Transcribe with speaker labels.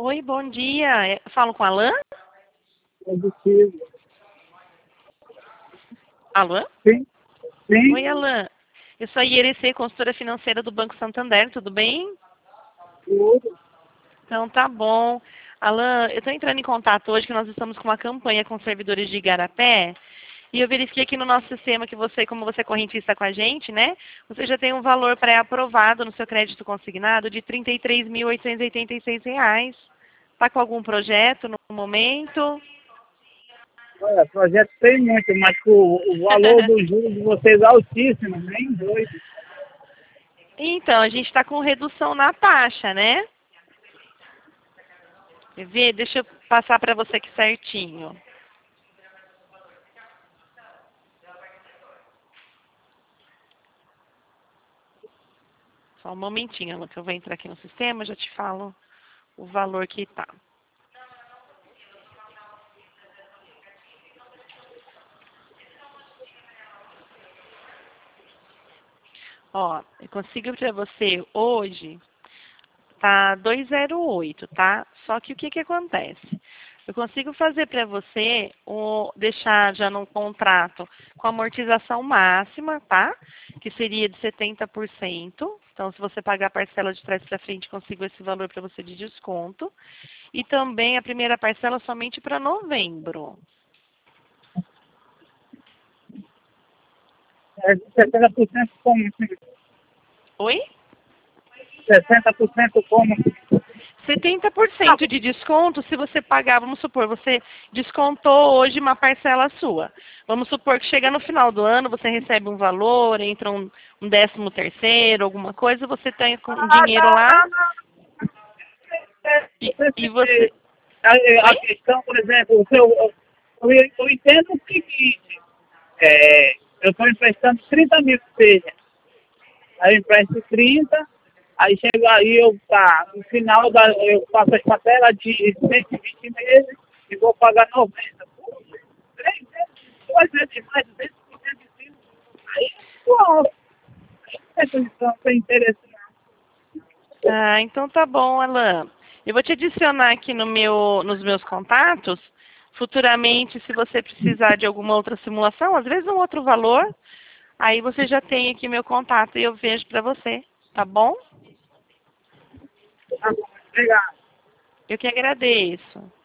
Speaker 1: Oi, bom dia. Falo com a Alain?
Speaker 2: Positivo.
Speaker 1: Alain?
Speaker 2: Sim, sim.
Speaker 1: Oi, Alain. Eu sou a IRC, consultora financeira do Banco Santander, tudo bem?
Speaker 2: Tudo.
Speaker 1: Então tá bom. Alain, eu estou entrando em contato hoje que nós estamos com uma campanha com servidores de Igarapé. E eu verifiquei aqui no nosso sistema que você, como você é correntista com a gente, né? Você já tem um valor pré-aprovado no seu crédito consignado de R$ 33.886. Está com algum projeto no momento?
Speaker 2: Olha, projeto tem muito, mas o valor do juros de vocês é altíssimo, nem doido.
Speaker 1: Então, a gente está com redução na taxa, né? Quer ver? Deixa eu passar para você aqui certinho. Só um momentinho, Ana, que eu vou entrar aqui no sistema, já te falo o valor que está. Ó, eu consigo para você hoje, tá 208, tá? Só que o que que acontece? Eu consigo fazer para você, deixar já no contrato com amortização máxima, tá? Que seria de 70%. Então, se você pagar a parcela de trás para frente, consigo esse valor para você de desconto. E também a primeira parcela somente para novembro.
Speaker 2: É 60% como? Sim.
Speaker 1: Oi?
Speaker 2: 60% como?
Speaker 1: 70% de desconto se você pagar, vamos supor, você descontou hoje uma parcela sua. Vamos supor que chega no final do ano, você recebe um valor, entra um 13º, alguma coisa, você tem um
Speaker 2: Ah,
Speaker 1: dinheiro
Speaker 2: não,
Speaker 1: lá
Speaker 2: não, não.
Speaker 1: e você...
Speaker 2: A
Speaker 1: Oi?
Speaker 2: questão, por exemplo, eu entendo o seguinte, eu estou emprestando 30 mil que seja. Aí eu empresto 30, aí chega aí, no final eu faço a tabela de 120 meses e vou pagar 90. Poxa, 3 meses, 2 vezes demais, 200% de cima. Aí, pô, essa lição tem interesse não.
Speaker 1: Ah, então tá bom, Alan. Eu vou te adicionar aqui nos meus contatos. Futuramente, se você precisar de alguma outra simulação, às vezes um outro valor, aí você já tem aqui meu contato e eu vejo para você, tá bom?
Speaker 2: Tá bom, obrigado.
Speaker 1: Eu que agradeço.